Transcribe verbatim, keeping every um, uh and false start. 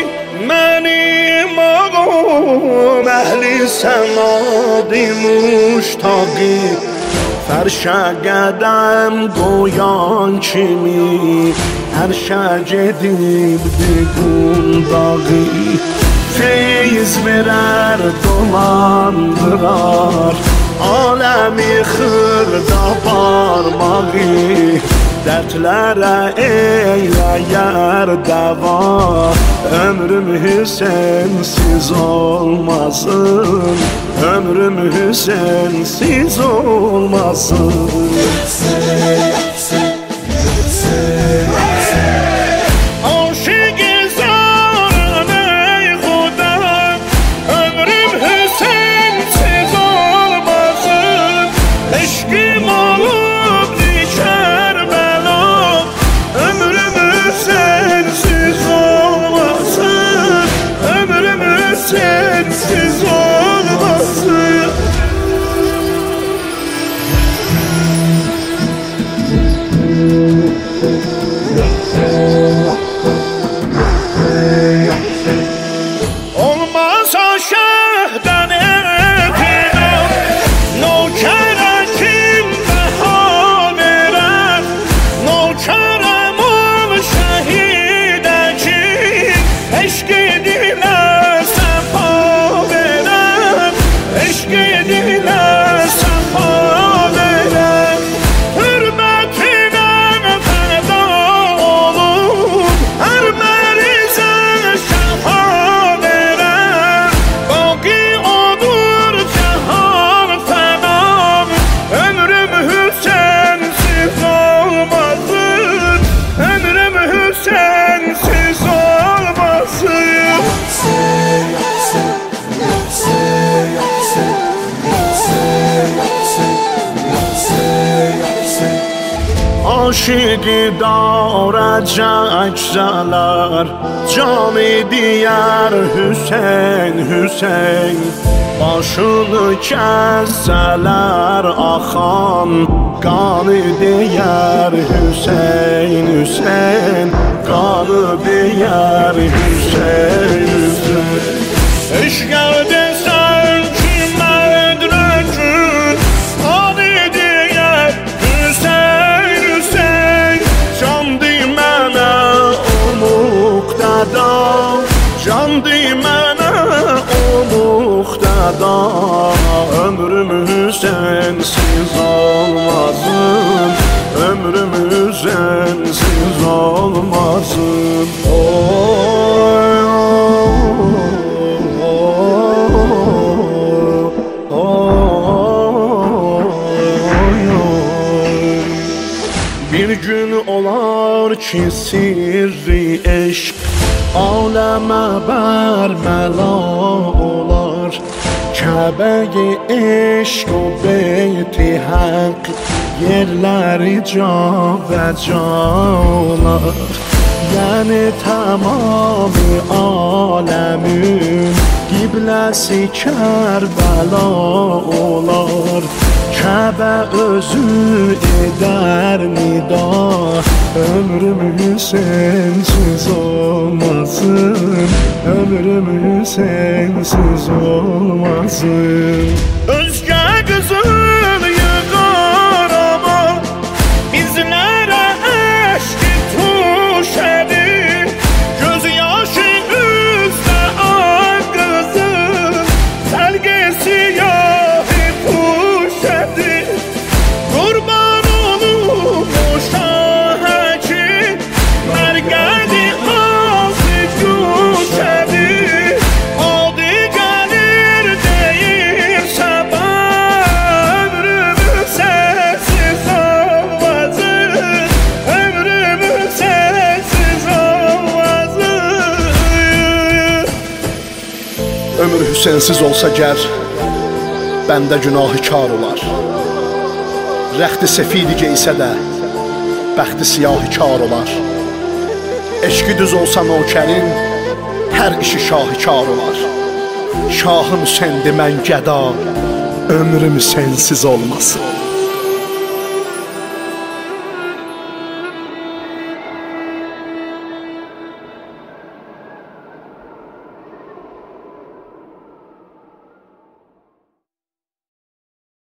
mənim ağam əhli sənadi muştaqi fərşə qədəm qoyan kimi hər şə gedibdi qundağı feyiz verər dolandırar aləmi xırda parmağı dertlere eyləyər dəva ömrüm Hüseyinsiz olmasın ömrüm Hüseyinsiz olmasın Hüseyin, Hüseyin, Hüseyin, Hüseyin. Sensiz olmasın olmazsa şehden etinam nokere kim beha verer nokerem ol şehide kim eşki عاشقی دارد جگزلر جامی دیگر Hüseyin Hüseyin başını kesseler akan kanı diğer Hüseyin Hüseyin kanı diğer Hüseyin Hüseyin Eş geldin sen ki medrecün kanı diğer Hüseyin Hüseyin candı mənə o muqtada candı mənə o muqtada ömrüm Hüseyinsiz olmasın ömrüm Hüseyinsiz olmasın oy bir gün olar ki sirri eşq aləmə bərməla olar Kəbəyi eşq o beyti haqq yerləri cavəca olar Yəni tamamı aləmin qibləsi Kərbəla olar Kəbə özü edər nida ömrüm Hüseyinsiz olmasın ömrüm Hüseyinsiz olmasın özgə qızıl yığar ama bizlərə eşq tuş edir göz yaşı üzdə ay qızıl səlgəsi yahi puş edir qurban olum o şahə ki mərqədi ağzı güş edir adı gəlir deyir səbah ömrümü sənsiz olmasın ömrümü sənsiz olmasın ömür Hüseyinsiz olsa gər bəndə günahı kar olar rəxti sefidi geysə də bəxti siyahı kar olar eşqi düz olsa nokərin hər işi şahikar olar şahım səndi mən gəda ömrüm sensiz olmasın